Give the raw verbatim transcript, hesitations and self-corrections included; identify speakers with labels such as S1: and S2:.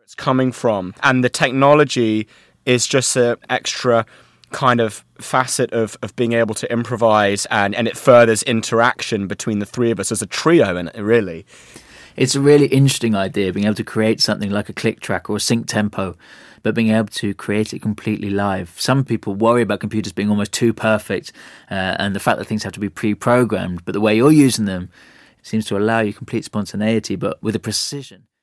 S1: it's coming from. And the technology is just an extra kind of facet of, of being able to improvise, and, and it furthers interaction between the three of us as a trio, and really.
S2: It's a really interesting idea, being able to create something like a click track or a sync tempo, but being able to create it completely live. Some people worry about computers being almost too perfect uh, and the fact that things have to be pre-programmed, but the way you're using them seems to allow you complete spontaneity, but with a precision.